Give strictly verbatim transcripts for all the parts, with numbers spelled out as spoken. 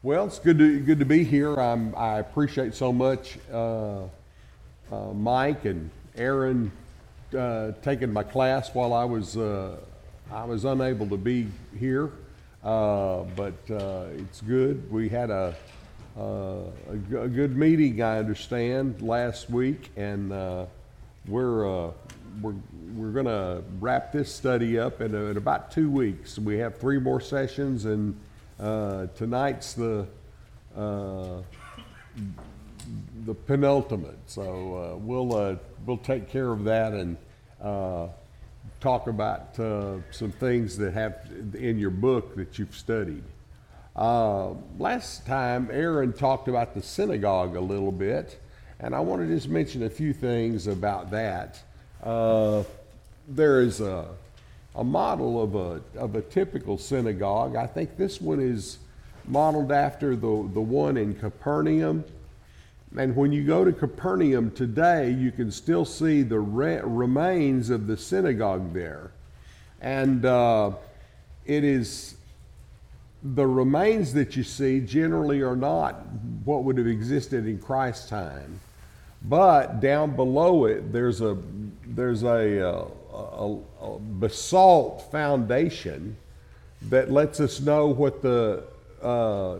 Well, it's good to good to be here. I'm, I appreciate so much uh, uh, Mike and Aaron uh, taking my class while I was uh, I was unable to be here, uh, but uh, it's good. We had a, uh, a g- a good meeting, I understand, last week, and uh, we're uh, we're we're going to wrap this study up in, in about two weeks. We have three more sessions, and Uh, tonight's the uh, the penultimate, so uh, we'll uh, we'll take care of that and uh, talk about uh, some things that have in your book that you've studied. Uh, last time, Aaron talked about the synagogue a little bit, and I want to just mention a few things about that. Uh, there is a a model of a of a typical synagogue. I think this one is modeled after the, the one in Capernaum. And when you go to Capernaum today, you can still see the re- remains of the synagogue there. And uh, it is, the remains that you see generally are not what would have existed in Christ's time. But down below it, there's a there's a, a, a, a basalt foundation that lets us know what the uh,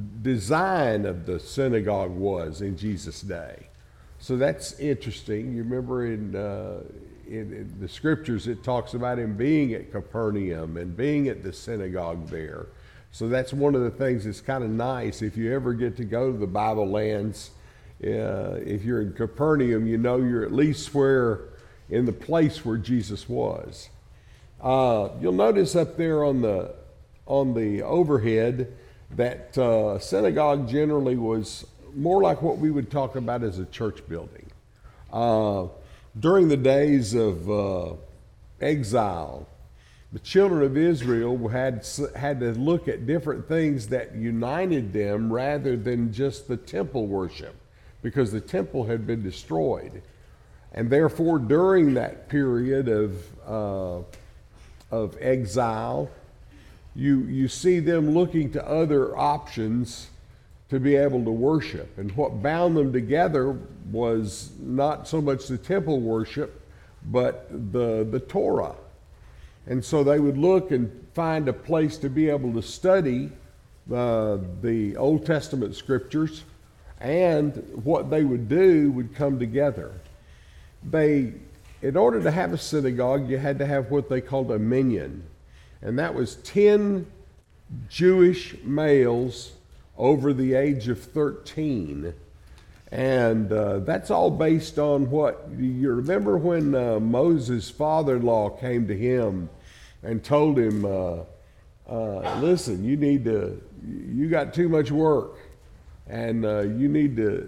design of the synagogue was in Jesus' day. So that's interesting. You remember in, uh, in, in the scriptures it talks about him being at Capernaum and being at the synagogue there. So that's one of the things that's kind of nice. If you ever get to go to the Bible lands, Uh, if you're in Capernaum, you know you're at least where, in the place where Jesus was. Uh, you'll notice up there on the on the overhead that uh, synagogue generally was more like what we would talk about as a church building. Uh, during the days of uh, exile, the children of Israel had had to look at different things that united them rather than just the temple worship, because the temple had been destroyed. And therefore, during that period of uh, of exile, you you see them looking to other options to be able to worship. And what bound them together was not so much the temple worship, but the, the Torah. And so they would look and find a place to be able to study uh, the Old Testament scriptures, and what they would do would come together. They, in order to have a synagogue, you had to have what they called a minyan, and that was ten Jewish males over the age of thirteen. And uh, that's all based on what, you remember when uh, Moses' father-in-law came to him and told him, uh, uh, listen, you need to, you got too much work. And uh, you need to,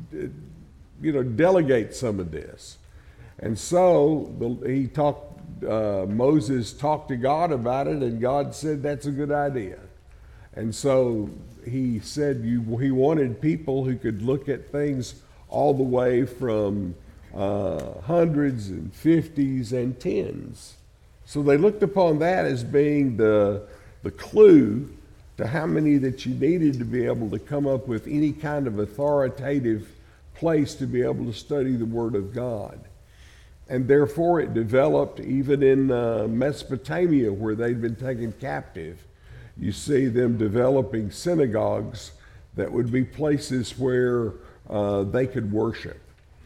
you know, delegate some of this. And so the, he talked, uh, Moses talked to God about it, and God said, that's a good idea. And so he said you, he wanted people who could look at things all the way from uh, hundreds and fifties and tens. So they looked upon that as being the, the clue to how many that you needed to be able to come up with any kind of authoritative place to be able to study the Word of God. And therefore it developed even in uh, Mesopotamia, where they'd been taken captive. You see them developing synagogues that would be places where uh, they could worship.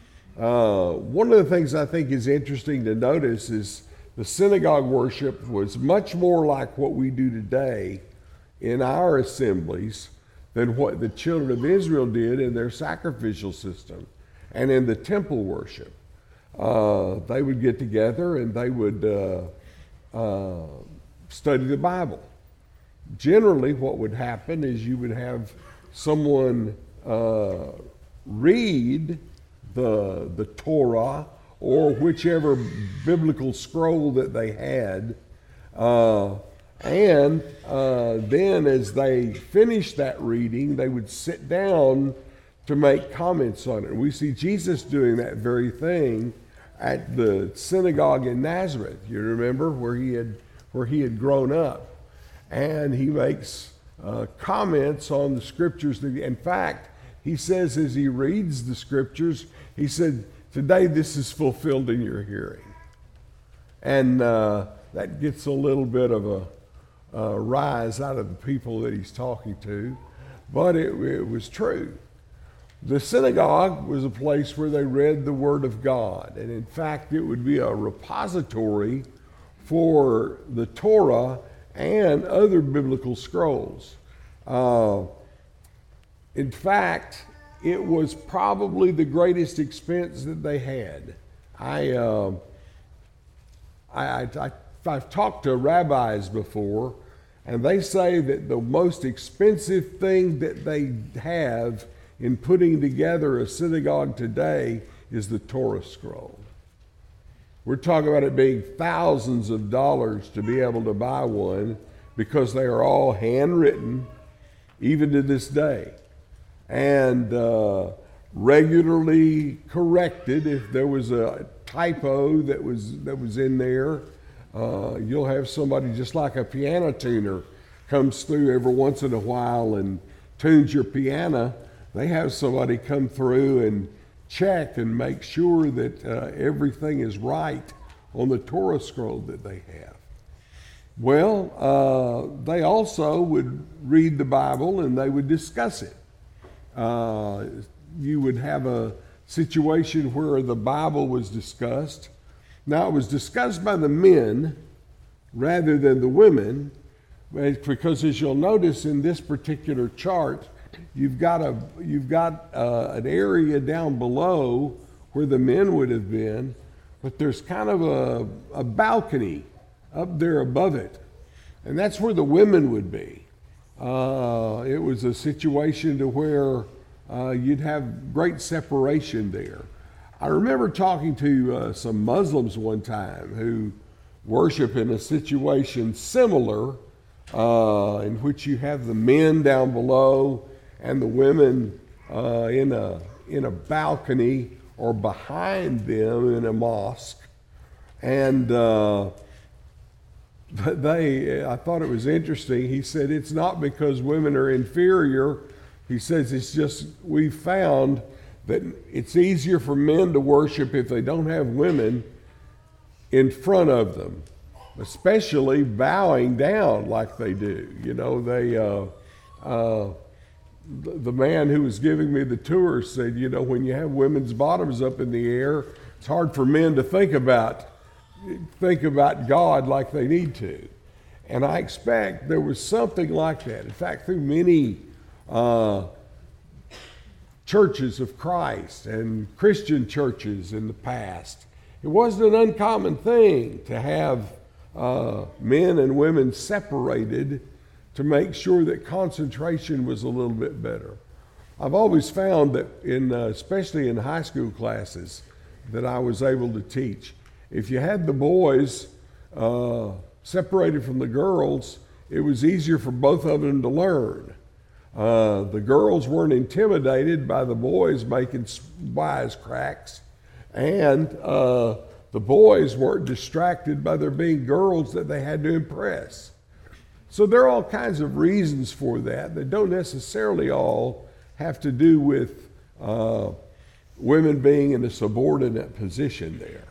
Uh, one of the things I think is interesting to notice is the synagogue worship was much more like what we do today in our assemblies than what the children of Israel did in their sacrificial system and in the temple worship. Uh, they would get together and they would uh, uh, study the Bible. Generally, what would happen is you would have someone uh, read the, the Torah or whichever biblical scroll that they had, uh, And uh, then as they finished that reading, they would sit down to make comments on it. And we see Jesus doing that very thing at the synagogue in Nazareth. You remember where he had where he had grown up, and he makes uh, comments on the scriptures. In fact, he says as he reads the scriptures, he said, today this is fulfilled in your hearing. And uh, that gets a little bit of a, a rise out of the people that he's talking to, but it, it was true. The synagogue was a place where they read the Word of God, and in fact it would be a repository for the Torah and other biblical scrolls. Uh, in fact, it was probably the greatest expense that they had. I, uh, I, I, I, I've talked to rabbis before, and they say that the most expensive thing that they have in putting together a synagogue today is the Torah scroll. We're talking about it being thousands of dollars to be able to buy one, because they are all handwritten, even to this day, and uh, regularly corrected. If there was a typo that was that was in there, uh, you'll have somebody, just like a piano tuner comes through every once in a while and tunes your piano. They have somebody come through and check and make sure that uh, everything is right on the Torah scroll that they have. Well, uh, they also would read the Bible and they would discuss it. Uh, you would have a situation where the Bible was discussed. Now, it was discussed by the men rather than the women, because as you'll notice in this particular chart, You've got a you've got uh, an area down below where the men would have been, but there's kind of a, a balcony up there above it, and that's where the women would be. Uh, it was a situation to where uh, you'd have great separation there. I remember talking to uh, some Muslims one time who worship in a situation similar, uh, in which you have the men down below and the women uh, in a in a balcony or behind them in a mosque. And uh, they, I thought it was interesting. He said, it's not because women are inferior. He says it's just we found that it's easier for men to worship if they don't have women in front of them, especially bowing down like they do. You know, they... Uh, uh, The man who was giving me the tour said, you know, when you have women's bottoms up in the air, it's hard for men to think about think about God like they need to. And I expect there was something like that. In fact, through many uh, churches of Christ and Christian churches in the past, it wasn't an uncommon thing to have uh, men and women separated to make sure that concentration was a little bit better. I've always found that, in, uh, especially in high school classes that I was able to teach, if you had the boys uh, separated from the girls, it was easier for both of them to learn. Uh, the girls weren't intimidated by the boys making wisecracks, and uh, the boys weren't distracted by there being girls that they had to impress. So there are all kinds of reasons for that that don't necessarily all have to do with uh, women being in a subordinate position there.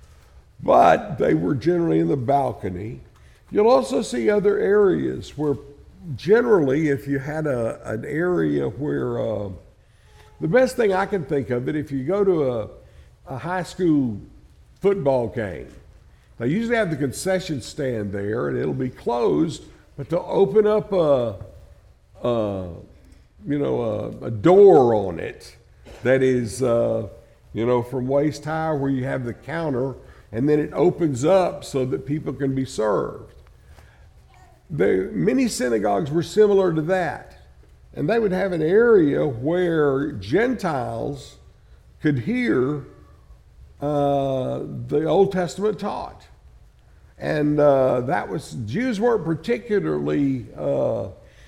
But they were generally in the balcony. You'll also see other areas where generally if you had a, an area where, uh, the best thing I can think of it, if you go to a, a high school football game, they usually have the concession stand there and it'll be closed. But to open up a, a you know, a, a door on it that is, uh, you know, from waist high, where you have the counter, and then it opens up so that people can be served. The, many synagogues were similar to that, and they would have an area where Gentiles could hear uh, the Old Testament taught. And uh, that was, Jews weren't particularly uh,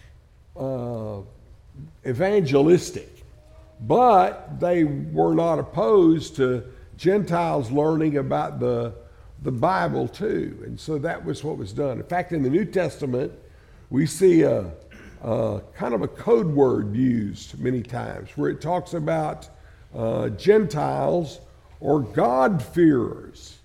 uh, evangelistic, but they were not opposed to Gentiles learning about the, the Bible too. And so that was what was done. In fact, in the New Testament, we see a, uh, kind of a code word used many times where it talks about uh, Gentiles or God-fearers,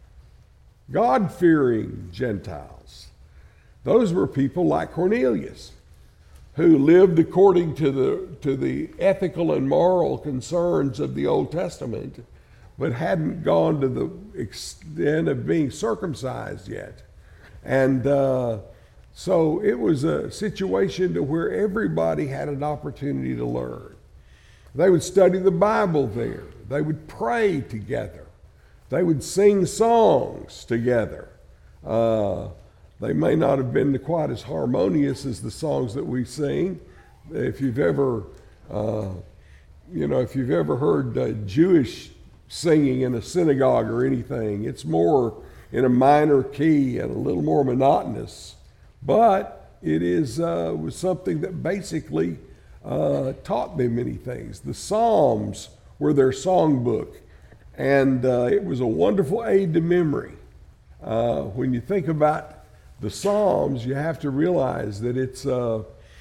God-fearing Gentiles. Those were people like Cornelius, who lived according to the, to the ethical and moral concerns of the Old Testament, but hadn't gone to the extent of being circumcised yet. And uh, so it was a situation to where everybody had an opportunity to learn. They would study the Bible there. They would pray together. They would sing songs together. Uh, They may not have been quite as harmonious as the songs that we sing. If you've ever, uh, you know, if you've ever heard uh, Jewish singing in a synagogue or anything, it's more in a minor key and a little more monotonous. But it is uh, was something that basically uh, taught them many things. The Psalms were their songbook, and uh, it was a wonderful aid to memory. Uh, when you think about the Psalms, you have to realize that it's uh,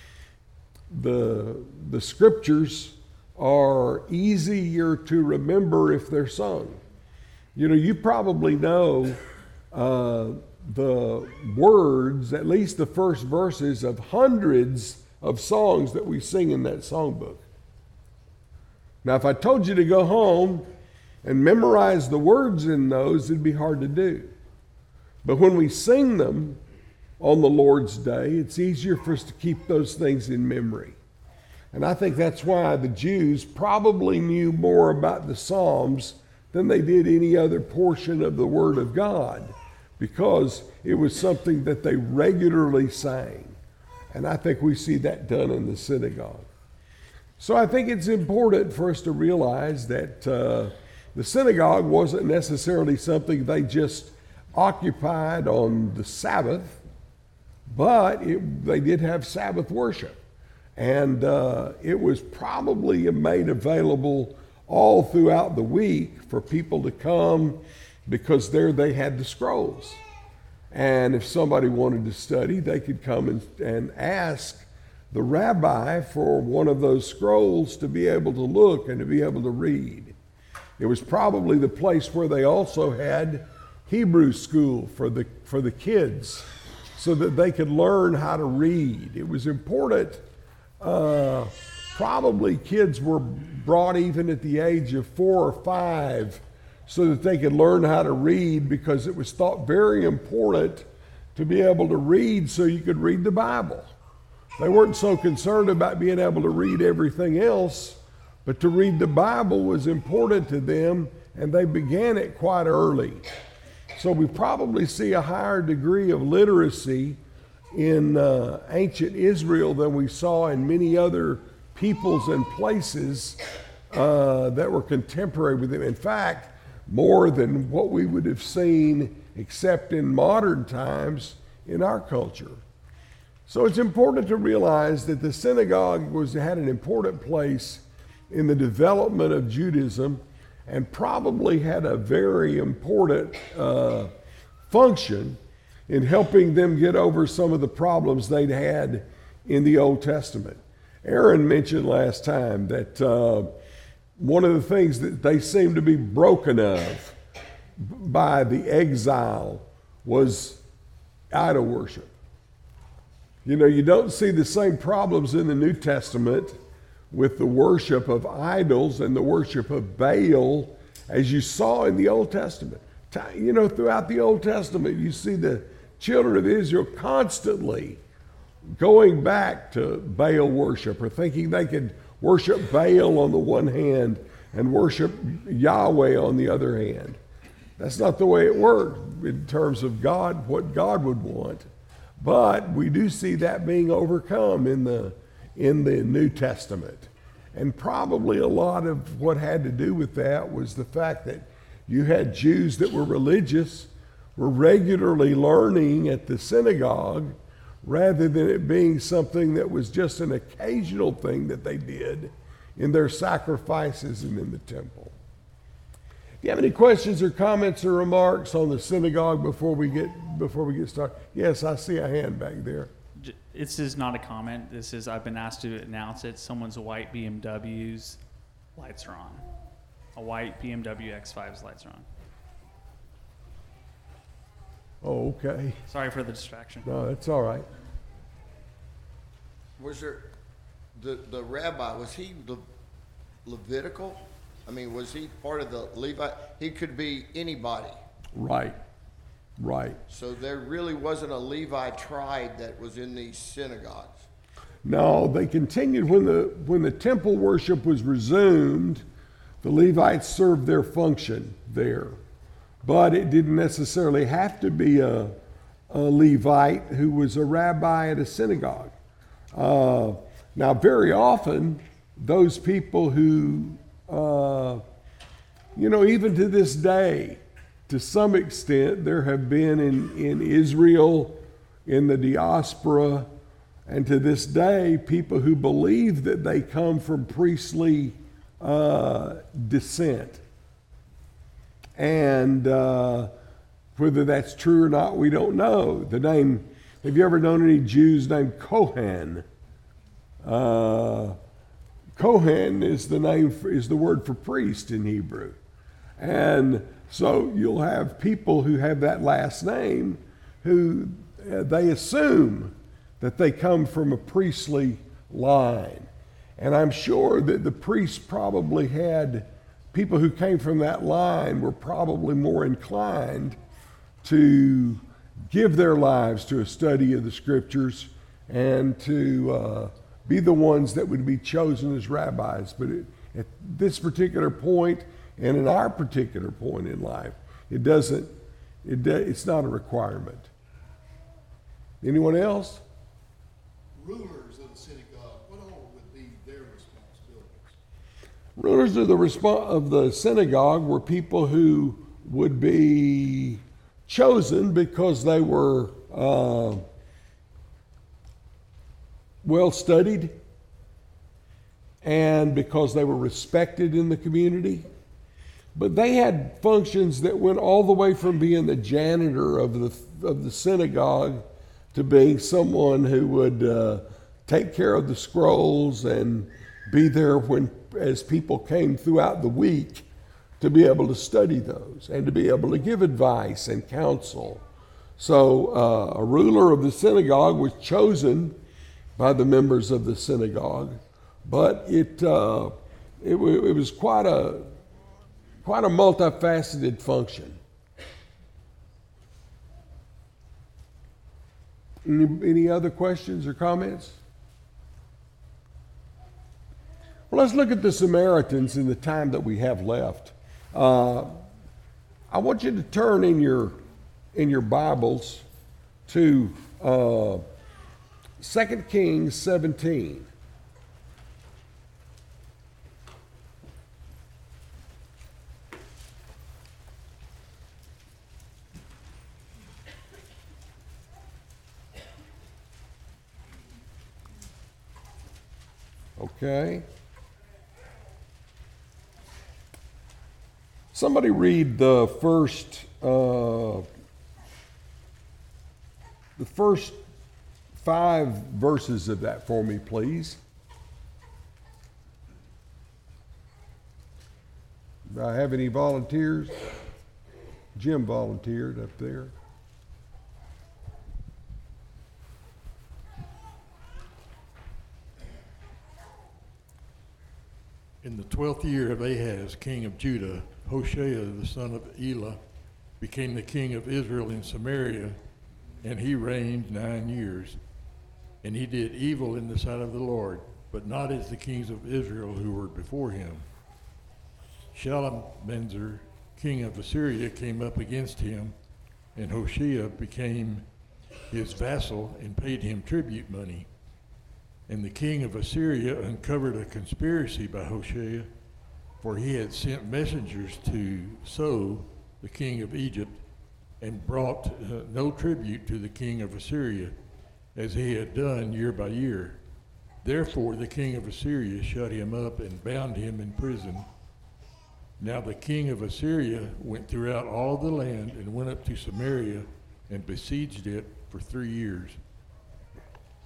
the the scriptures are easier to remember if they're sung. You know, you probably know uh, the words, at least the first verses of hundreds of songs that we sing in that songbook. Now, if I told you to go home and memorize the words in those, it'd be hard to do. But when we sing them on the Lord's Day, it's easier for us to keep those things in memory. And I think that's why the Jews probably knew more about the Psalms than they did any other portion of the Word of God, because it was something that they regularly sang. And I think we see that done in the synagogue. So I think it's important for us to realize that uh, the synagogue wasn't necessarily something they just occupied on the Sabbath, but it, they did have Sabbath worship. And uh, it was probably made available all throughout the week for people to come, because there they had the scrolls. And if somebody wanted to study, they could come and, and ask the rabbi for one of those scrolls to be able to look and to be able to read. It was probably the place where they also had Hebrew school for the, for the kids, so that they could learn how to read. It was important. Uh, probably kids were brought even at the age of four or five so that they could learn how to read, because it was thought very important to be able to read so you could read the Bible. They weren't so concerned about being able to read everything else, but to read the Bible was important to them, and they began it quite early. So we probably see a higher degree of literacy in uh, ancient Israel than we saw in many other peoples and places uh, that were contemporary with them. In fact, more than what we would have seen except in modern times in our culture. So it's important to realize that the synagogue was had an important place in the development of Judaism, and probably had a very important uh, function in helping them get over some of the problems they'd had in the Old Testament. Aaron mentioned last time that uh, one of the things that they seemed to be broken of by the exile was idol worship. You know, you don't see the same problems in the New Testament with the worship of idols and the worship of Baal as you saw in the Old Testament. You know, throughout the Old Testament, you see the children of Israel constantly going back to Baal worship, or thinking they could worship Baal on the one hand and worship Yahweh on the other hand. That's not the way it worked in terms of God, what God would want. But we do see that being overcome in the in the New Testament. And probably a lot of what had to do with that was the fact that you had Jews that were religious, were regularly learning at the synagogue, rather than it being something that was just an occasional thing that they did in their sacrifices and in the temple. Do you have any questions or comments or remarks on the synagogue before we get before we get started? Yes, I see a hand back there. j- this is not a comment. This is, I've been asked to announce it. Someone's white B M W's lights are on. A white B M W X five's lights are on. Oh, okay. Sorry for the distraction. No, that's all right. Was there, the, the rabbi, was he Le, Levitical? I mean, was he part of the Levi? He could be anybody. Right, right. So there really wasn't a Levi tribe that was in these synagogues. No, they continued when the when the temple worship was resumed. The Levites served their function there, but it didn't necessarily have to be a, a Levite who was a rabbi at a synagogue. Uh, now, very often, those people who, uh, you know, even to this day, to some extent, there have been in, in Israel, in the diaspora, and to this day, people who believe that they come from priestly uh, descent. And uh, whether that's true or not, we don't know. The name, have you ever known any Jews named Kohen? Uh, Kohen is the name for, is the word for priest in Hebrew. And so you'll have people who have that last name who uh, they assume that they come from a priestly line. And I'm sure that the priests probably had, people who came from that line were probably more inclined to give their lives to a study of the scriptures and to uh, be the ones that would be chosen as rabbis. But it, at this particular point, and in our particular point in life, it doesn't, it do, it's not a requirement. Anyone else? Rulers of the synagogue, what all would be their responsibilities? Rulers of the respo- of the synagogue were people who would be chosen because they were uh, well studied and because they were respected in the community. But they had functions that went all the way from being the janitor of the of the synagogue to being someone who would uh, take care of the scrolls and be there when as people came throughout the week to be able to study those and to be able to give advice and counsel. So uh, a ruler of the synagogue was chosen by the members of the synagogue, but it uh, it, it was quite a quite a multifaceted function. Any, any other questions or comments? Well, let's look at the Samaritans in the time that we have left. Uh, I want you to turn in your in your Bibles to uh, Second Kings seventeen. Okay. Somebody read the first uh, the first five verses of that for me, please. Do I have any volunteers? Jim volunteered up there. In the twelfth year of Ahaz, king of Judah, Hoshea, the son of Elah, became the king of Israel in Samaria, and he reigned nine years. And he did evil in the sight of the Lord, but not as the kings of Israel who were before him. Shalmaneser, king of Assyria, came up against him, and Hoshea became his vassal and paid him tribute money. And the king of Assyria uncovered a conspiracy by Hoshea, for he had sent messengers to So, the king of Egypt, and brought uh, no tribute to the king of Assyria, as he had done year by year. Therefore the king of Assyria shut him up and bound him in prison. Now the king of Assyria went throughout all the land and went up to Samaria and besieged it for three years.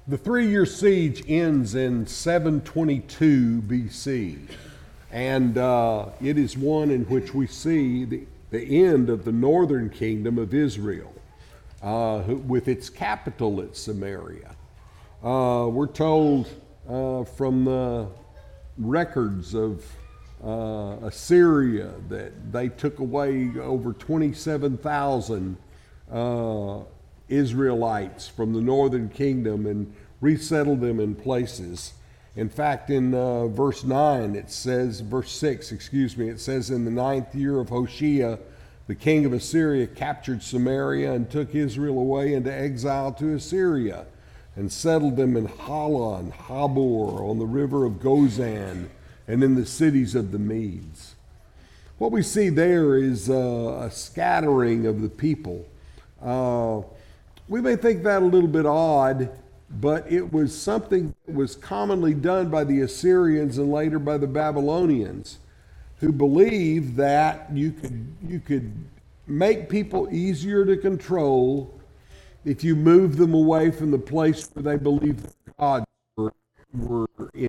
The three-year siege ends in seven twenty-two B C, and uh, it is one in which we see the, the end of the northern kingdom of Israel, uh, with its capital at Samaria. Uh, we're told uh, from the records of uh, Assyria that they took away over twenty-seven thousand uh, Israelites from the northern kingdom and resettled them in places. In fact, in uh, verse nine, it says, verse six, excuse me, it says, in the ninth year of Hoshea, the king of Assyria captured Samaria and took Israel away into exile to Assyria and settled them in Hala and Habor on the river of Gozan and in the cities of the Medes. What we see there is uh, a scattering of the people. Uh, we may think that a little bit odd, but it was something that was commonly done by the Assyrians and later by the Babylonians, who believed that you could, you could make people easier to control if you move them away from the place where they believed their gods were, were in.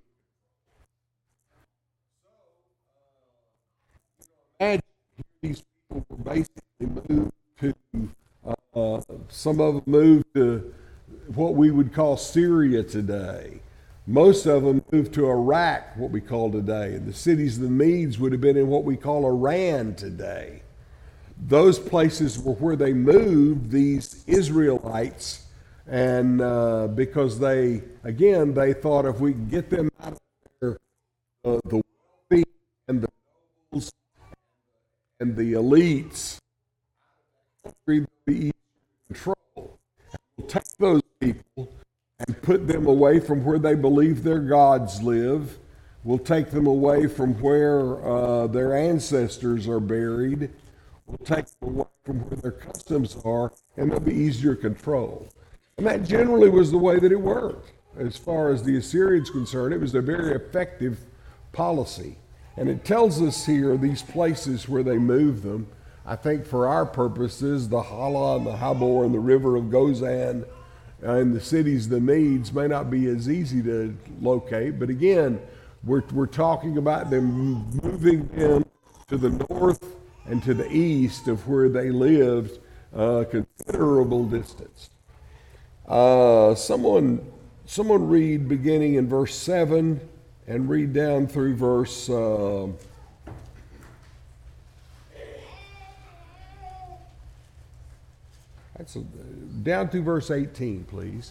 Imagine these people were basically moved to, uh, some of them moved to what we would call Syria today. Most of them moved to Iraq, what we call today. And the cities of the Medes would have been in what we call Iran today. Those places were where they moved these Israelites, and uh, because they, again, they thought if we could get them out of there, uh, the wealthy and the nobles and the elites, would be easy to control. We'll take those people and put them away from where they believe their gods live. We'll take them away from where uh, their ancestors are buried. We'll take them away from where their customs are, and they'll be easier to control. And that generally was the way that it worked. As far as the Assyrians concerned, it was a very effective policy. And it tells us here these places where they moved them. I think for our purposes, the Hala and the Habor and the river of Gozan uh, and the cities of the Medes may not be as easy to locate. But again, we're, we're talking about them moving them to the north and to the east of where they lived a considerable distance. Uh, someone, someone read beginning in verse seven and read down through verse uh, that's a, down to verse eighteen, please.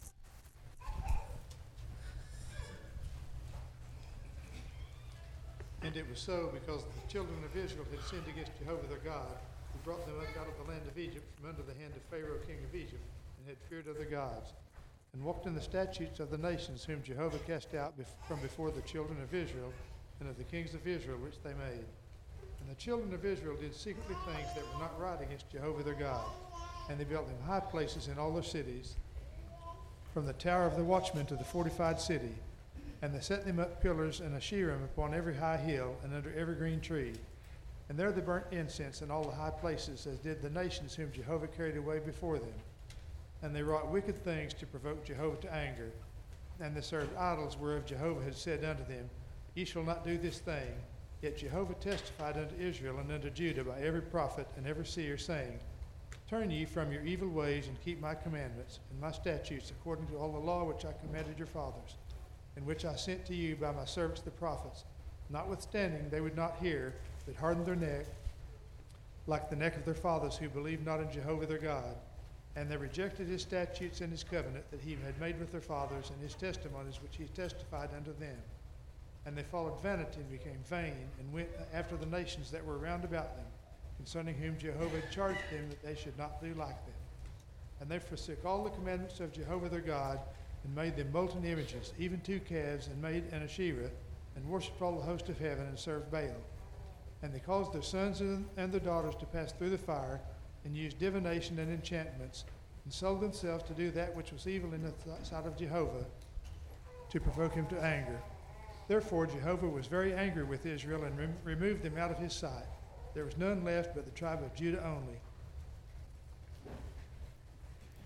And it was so because the children of Israel had sinned against Jehovah their God, who brought them up out of the land of Egypt from under the hand of Pharaoh king of Egypt, and had feared other gods, and walked in the statutes of the nations whom Jehovah cast out bef- from before the children of Israel, and of the kings of Israel which they made. And the children of Israel did secretly things that were not right against Jehovah their God, and they built them high places in all their cities, from the tower of the watchman to the fortified city. And they set them up pillars and Asherim upon every high hill and under every green tree. And there they burnt incense in all the high places, as did the nations whom Jehovah carried away before them. And they wrought wicked things to provoke Jehovah to anger. And they served idols whereof Jehovah had said unto them, Ye shall not do this thing. Yet Jehovah testified unto Israel and unto Judah by every prophet and every seer, saying, Turn ye from your evil ways and keep my commandments and my statutes according to all the law which I commanded your fathers, and which I sent to you by my servants the prophets. Notwithstanding, they would not hear, but hardened their neck, like the neck of their fathers who believed not in Jehovah their God. And they rejected his statutes and his covenant that he had made with their fathers, and his testimonies which he testified unto them. And they followed vanity and became vain, and went after the nations that were round about them, concerning whom Jehovah had charged them that they should not do like them. And they forsook all the commandments of Jehovah their God, and made them molten images, even two calves, and made an Asherah, and worshipped all the host of heaven, and served Baal. And they caused their sons and their daughters to pass through the fire, and used divination and enchantments, and sold themselves to do that which was evil in the th- sight of Jehovah, to provoke him to anger. Therefore Jehovah was very angry with Israel, and rem- removed them out of his sight. There was none left but the tribe of Judah only.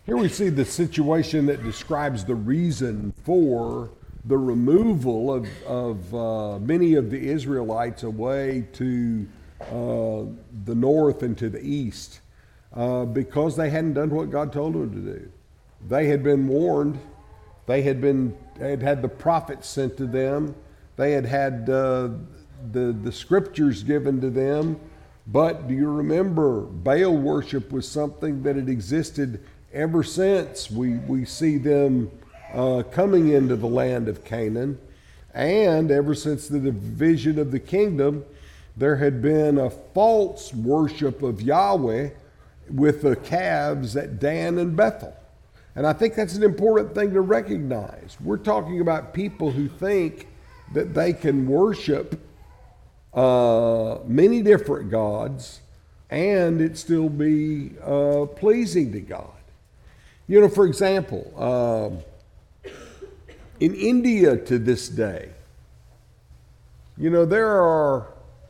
Here we see the situation that describes the reason for the removal of, of uh, many of the Israelites away to uh, the north and to the east uh, because they hadn't done what God told them to do. They had been warned. They had been had had the prophets sent to them. They had had uh, the the scriptures given to them. But do you remember, Baal worship was something that had existed ever since we we see them uh, coming into the land of Canaan, and ever since the division of the kingdom, there had been a false worship of Yahweh with the calves at Dan and Bethel. And I think that's an important thing to recognize. We're talking about people who think that they can worship uh, many different gods and it still be uh, pleasing to God. You know, for example, um, in India to this day, you know, there are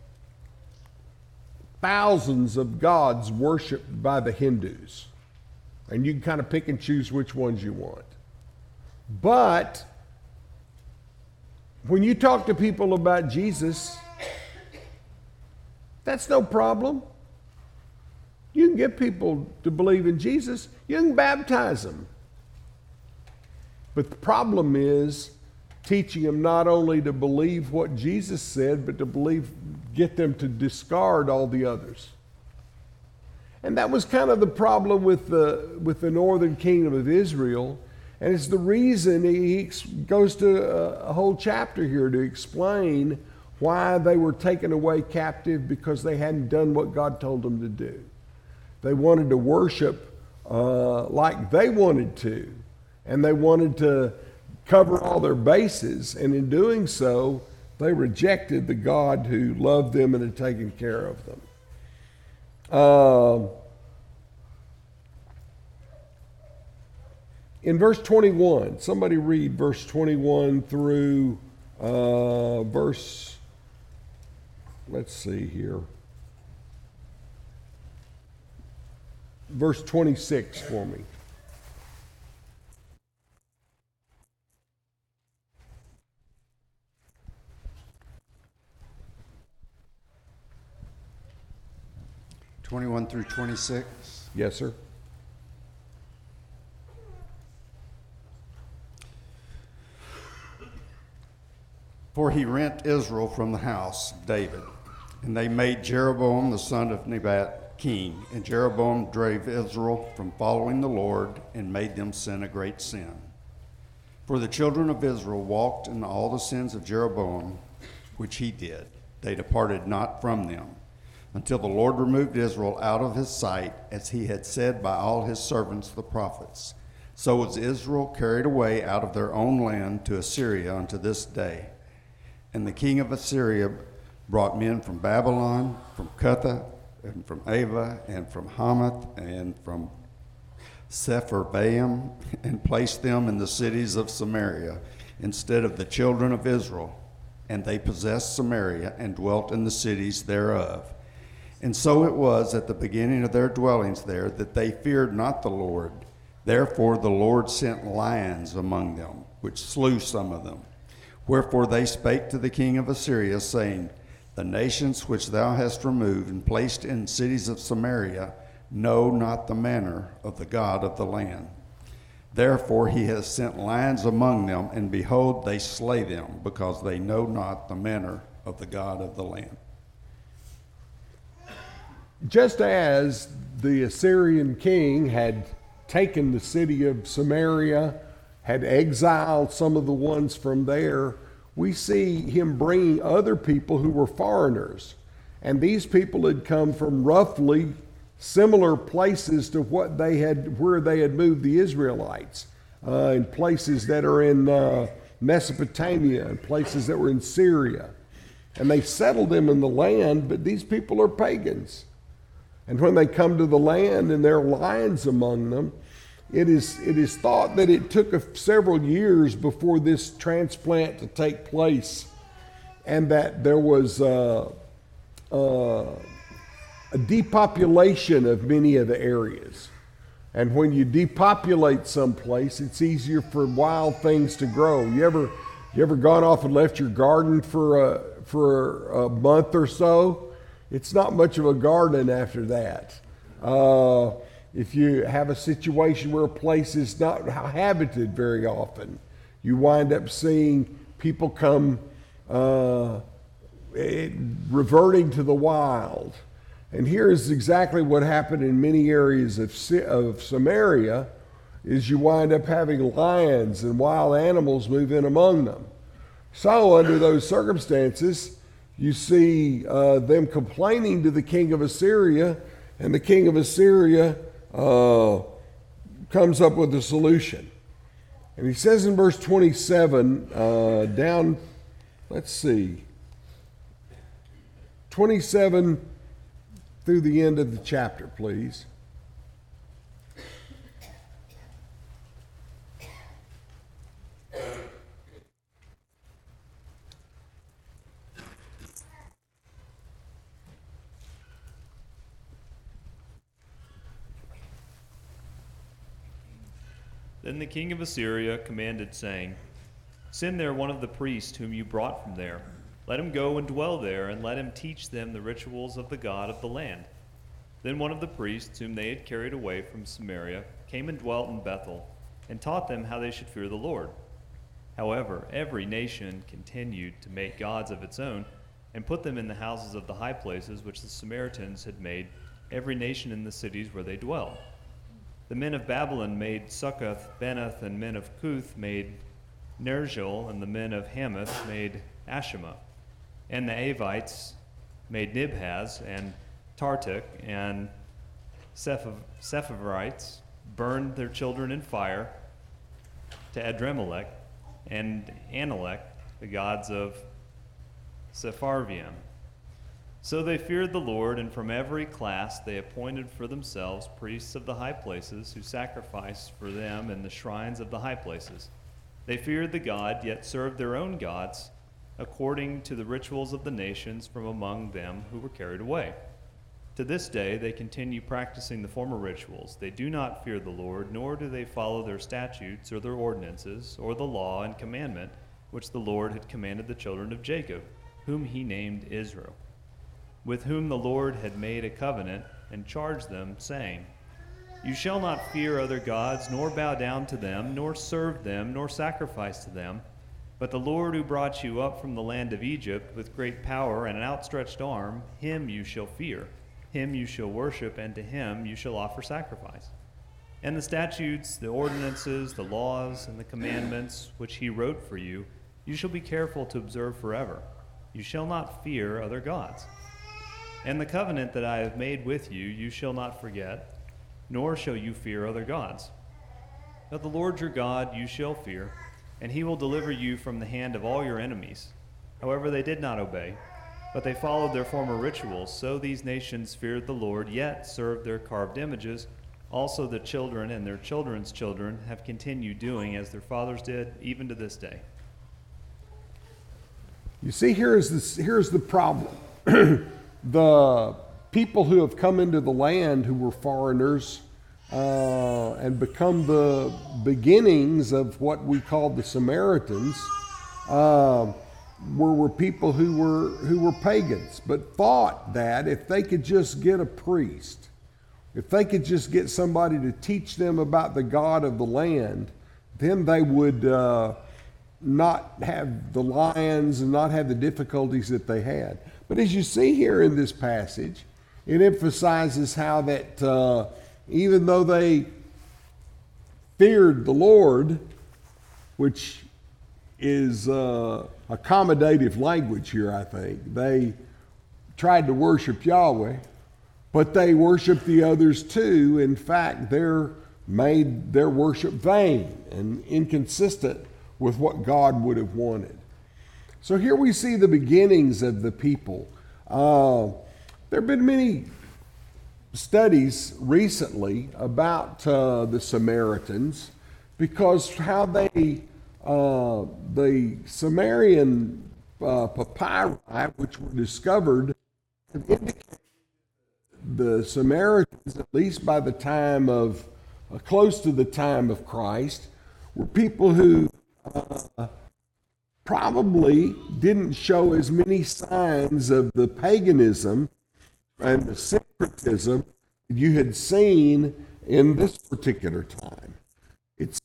thousands of gods worshipped by the Hindus. And you can kind of pick and choose which ones you want. But when you talk to people about Jesus, that's no problem. You can get people to believe in Jesus. You can baptize them. But the problem is teaching them not only to believe what Jesus said, but to believe, get them to discard all the others. And that was kind of the problem with the with the northern kingdom of Israel. And it's the reason he goes to a, a whole chapter here to explain why they were taken away captive, because they hadn't done what God told them to do. They wanted to worship uh, like they wanted to, and they wanted to cover all their bases. And in doing so, they rejected the God who loved them and had taken care of them. Uh, in verse twenty-one, somebody read verse twenty-one through uh, verse, let's see here, verse twenty-six for me. twenty-one through twenty-six. Yes, sir. For he rent Israel from the house of David, and they made Jeroboam the son of Nebat king. And Jeroboam drave Israel from following the Lord and made them sin a great sin. For the children of Israel walked in all the sins of Jeroboam, which he did. They departed not from them, until the Lord removed Israel out of his sight, as he had said by all his servants the prophets. So was Israel carried away out of their own land to Assyria unto this day. And the king of Assyria brought men from Babylon, from Cutha, and from Ava, and from Hamath, and from Sepharvaim, and placed them in the cities of Samaria instead of the children of Israel. And they possessed Samaria and dwelt in the cities thereof. And so it was at the beginning of their dwellings there that they feared not the Lord. Therefore the Lord sent lions among them, which slew some of them. Wherefore they spake to the king of Assyria, saying, The nations which thou hast removed and placed in cities of Samaria know not the manner of the God of the land. Therefore he has sent lions among them, and behold, they slay them, because they know not the manner of the God of the land. Just as the Assyrian king had taken the city of Samaria, had exiled some of the ones from there, we see him bringing other people who were foreigners. And these people had come from roughly similar places to what they had, where they had moved the Israelites, uh, in places that are in uh, Mesopotamia, and places that were in Syria. And they settled them in the land, but these people are pagans. And when they come to the land and there are lions among them, it is it is thought that it took a, several years before this transplant to take place, and that there was uh, uh, a depopulation of many of the areas. And when you depopulate someplace, it's easier for wild things to grow. You ever, you ever gone off and left your garden for a, for a month or so? It's not much of a garden after that. Uh, if you have a situation where a place is not habited very often, you wind up seeing people come uh, it, reverting to the wild. And here is exactly what happened in many areas of, of Samaria, is you wind up having lions and wild animals move in among them. So under those circumstances, you see uh, them complaining to the king of Assyria, and the king of Assyria uh, comes up with a solution. And he says in verse twenty-seven, uh, down, let's see, twenty-seven through the end of the chapter, please. Then the king of Assyria commanded, saying, Send there one of the priests whom you brought from there. Let him go and dwell there, and let him teach them the rituals of the God of the land. Then one of the priests whom they had carried away from Samaria came and dwelt in Bethel, and taught them how they should fear the Lord. However, every nation continued to make gods of its own, and put them in the houses of the high places which the Samaritans had made, every nation in the cities where they dwell. The men of Babylon made Succoth, Benoth, and men of Cuth made Nergal, and the men of Hamath made Ashima. And the Avites made Nibhaz, and Tartak, and Sepharites burned their children in fire to Adremelech and Analek, the gods of Sepharvaim. So they feared the Lord, and from every class they appointed for themselves priests of the high places, who sacrificed for them in the shrines of the high places. They feared the God, yet served their own gods, according to the rituals of the nations from among them who were carried away. To this day they continue practicing the former rituals. They do not fear the Lord, nor do they follow their statutes or their ordinances, or the law and commandment which the Lord had commanded the children of Jacob, whom he named Israel, with whom the Lord had made a covenant and charged them, saying, You shall not fear other gods, nor bow down to them, nor serve them, nor sacrifice to them. But the Lord who brought you up from the land of Egypt with great power and an outstretched arm, him you shall fear. Him you shall worship, and to him you shall offer sacrifice. And the statutes, the ordinances, the laws, and the commandments which he wrote for you, you shall be careful to observe forever. You shall not fear other gods. And the covenant that I have made with you, you shall not forget, nor shall you fear other gods. But the Lord your God you shall fear, and he will deliver you from the hand of all your enemies. However, they did not obey, but they followed their former rituals. So these nations feared the Lord, yet served their carved images. Also the children and their children's children have continued doing as their fathers did, even to this day. You see, here's the, here's the problem. The people who have come into the land who were foreigners uh, and become the beginnings of what we call the Samaritans uh, were, were people who were, who were pagans, but thought that if they could just get a priest, if they could just get somebody to teach them about the God of the land, then they would uh, not have the lions and not have the difficulties that they had. But as you see here in this passage, it emphasizes how that uh, even though they feared the Lord, which is uh, accommodative language here, I think, they tried to worship Yahweh, but they worshiped the others too. In fact, they're made their worship vain and inconsistent with what God would have wanted. So here we see the beginnings of the people. Uh, there have been many studies recently about uh, the Samaritans, because how they, uh, the Sumerian uh, papyri, which were discovered, indicate the Samaritans, at least by the time of uh, close to the time of Christ were people who uh, probably didn't show as many signs of the paganism and the syncretism you had seen in this particular time. It's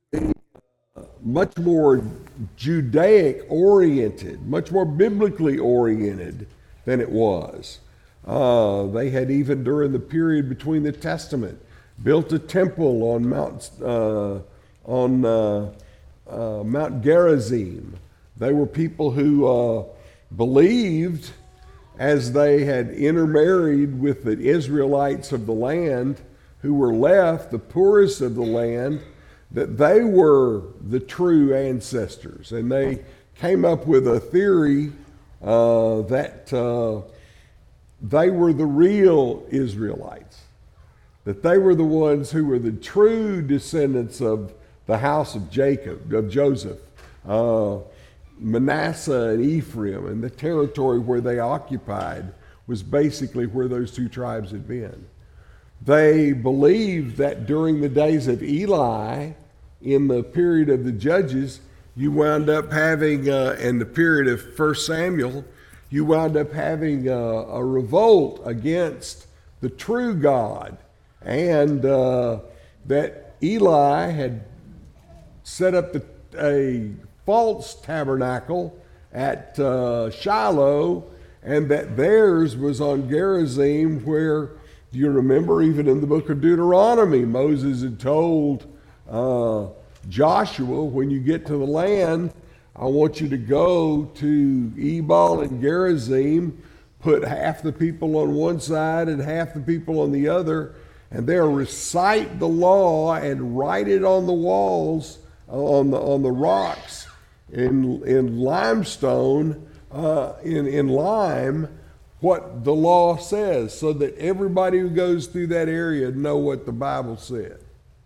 much more Judaic oriented, much more biblically oriented than it was. Uh, they had, even during the period between the Testament, built a temple on Mount uh, on uh, uh, Mount Gerizim. They were people who uh, believed, as they had intermarried with the Israelites of the land who were left, the poorest of the land, that they were the true ancestors. And they came up with a theory uh, that uh, they were the real Israelites, that they were the ones who were the true descendants of the house of Jacob, of Joseph, uh, Manasseh and Ephraim, and the territory where they occupied was basically where those two tribes had been. They believed that during the days of Eli, in the period of the Judges, you wound up having, uh, in the period of First Samuel, you wound up having uh, a revolt against the true God, and uh, that Eli had set up the, a false tabernacle at uh, Shiloh, and that theirs was on Gerizim, where, do you remember, even in the book of Deuteronomy, Moses had told uh, Joshua, when you get to the land, I want you to go to Ebal and Gerizim, put half the people on one side and half the people on the other, and there recite the law and write it on the walls, on the on the rocks, in in limestone, uh, in in lime, what the law says, so that everybody who goes through that area know what the Bible said.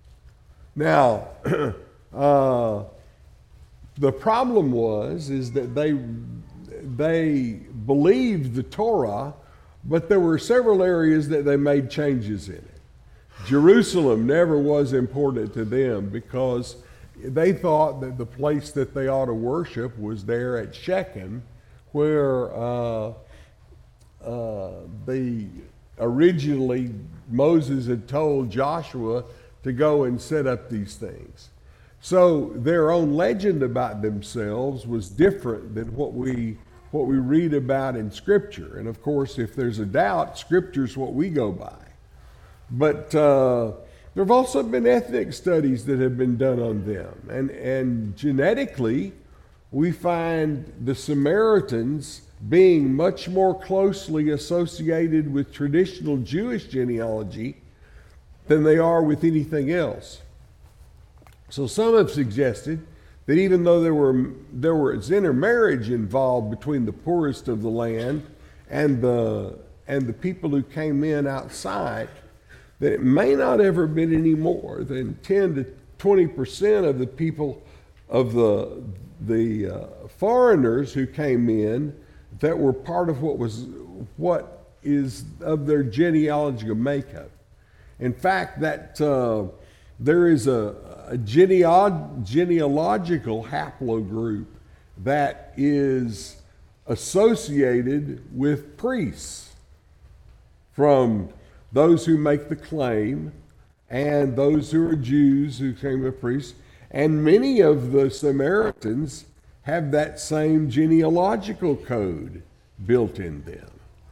Now, uh, the problem was is that they they believed the Torah, but there were several areas that they made changes in it. Jerusalem never was important to them because they thought that the place that they ought to worship was there at Shechem, where uh, uh, the originally Moses had told Joshua to go and set up these things. So their own legend about themselves was different than what we what we read about in Scripture. And of course, if there's a doubt, Scripture's what we go by. But uh, there have also been ethnic studies that have been done on them. And, and genetically, we find the Samaritans being much more closely associated with traditional Jewish genealogy than they are with anything else. So some have suggested that even though there were there was intermarriage involved between the poorest of the land and the and the people who came in outside, that it may not ever have been any more than ten to twenty percent of the people of the the uh, foreigners who came in that were part of what was what is of their genealogical makeup. In fact, that uh, there is a, a genealog- genealogical haplogroup that is associated with priests, from those who make the claim and those who are Jews who came as priests. And many of the Samaritans have that same genealogical code built in them.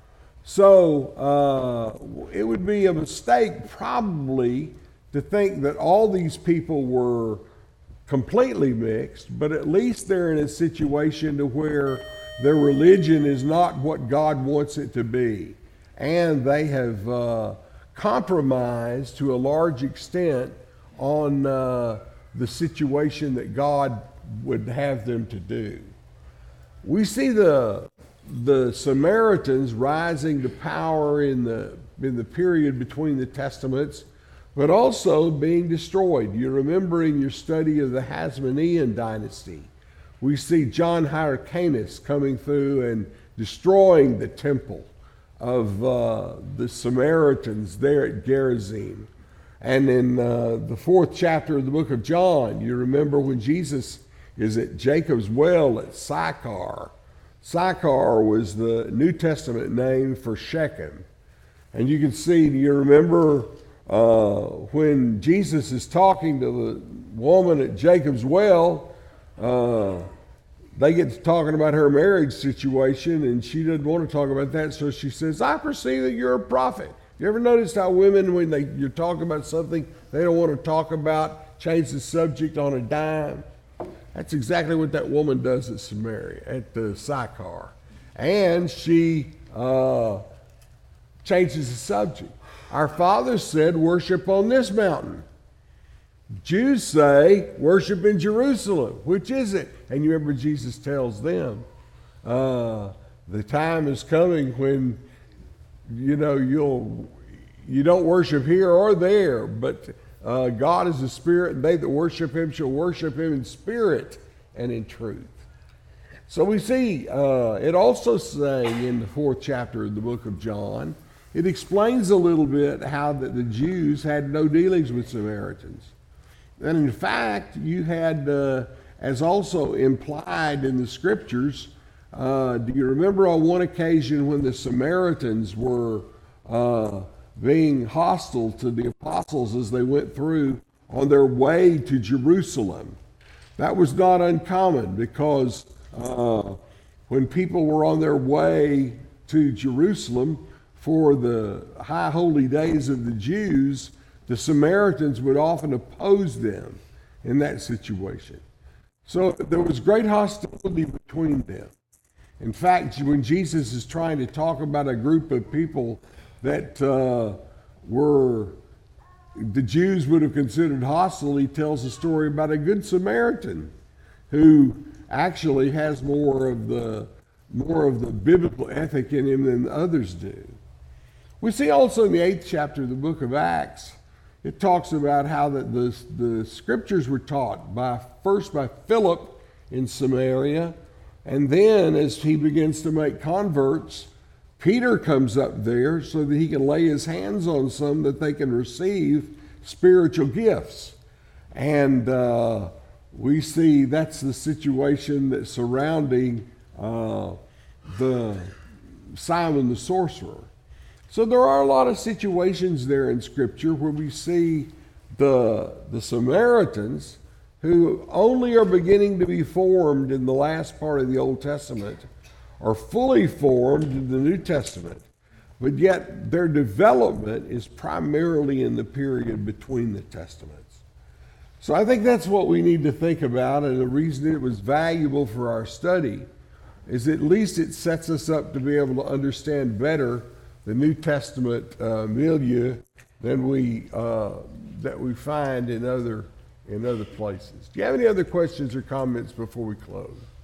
So uh, it would be a mistake probably to think that all these people were completely mixed, but at least they're in a situation to where their religion is not what God wants it to be. And they have uh, compromised to a large extent on uh, the situation that God would have them to do. We see the the Samaritans rising to power in the in the period between the Testaments, but also being destroyed. You remember in your study of the Hasmonean dynasty, we see John Hyrcanus coming through and destroying the temple of uh, the Samaritans there at Gerizim. And in uh, the fourth chapter of the book of John, you remember when Jesus is at Jacob's well at Sychar. Sychar was the New Testament name for Shechem. And you can see, do you remember uh, when Jesus is talking to the woman at Jacob's well, uh, they get to talking about her marriage situation, and she doesn't want to talk about that, so she says, I perceive that you're a prophet. You ever notice how women, when they you're talking about something they don't want to talk about, change the subject on a dime? That's exactly what that woman does at Samaria, at the Sychar. And she uh, changes the subject. Our father said, worship on this mountain. Jews say, worship in Jerusalem. Which is it? And you remember Jesus tells them, uh, the time is coming when, you know, you'll, you don't worship here or there, but uh, God is a spirit, and they that worship him shall worship him in spirit and in truth. So we see, uh, it also say in the fourth chapter of the book of John, it explains a little bit how that the Jews had no dealings with Samaritans. And in fact, you had, uh, as also implied in the scriptures, uh, do you remember on one occasion when the Samaritans were uh, being hostile to the apostles as they went through on their way to Jerusalem? That was not uncommon, because uh, when people were on their way to Jerusalem for the high holy days of the Jews, the Samaritans would often oppose them in that situation. So there was great hostility between them. In fact, when Jesus is trying to talk about a group of people that uh, were, the Jews would have considered hostile, he tells a story about a good Samaritan who actually has more of the, more of the biblical ethic in him than others do. We see also in the eighth chapter of the book of Acts, it talks about how that the, the scriptures were taught by first by Philip in Samaria, and then as he begins to make converts, Peter comes up there so that he can lay his hands on some that they can receive spiritual gifts. And uh, we see that's the situation that's surrounding uh, the Simon the sorcerer. So there are a lot of situations there in Scripture where we see the, the Samaritans, who only are beginning to be formed in the last part of the Old Testament, are fully formed in the New Testament, but yet their development is primarily in the period between the Testaments. So I think that's what we need to think about, and the reason it was valuable for our study is at least it sets us up to be able to understand better the New Testament uh, milieu than we uh, that we find in other in other places. Do you have any other questions or comments before we close?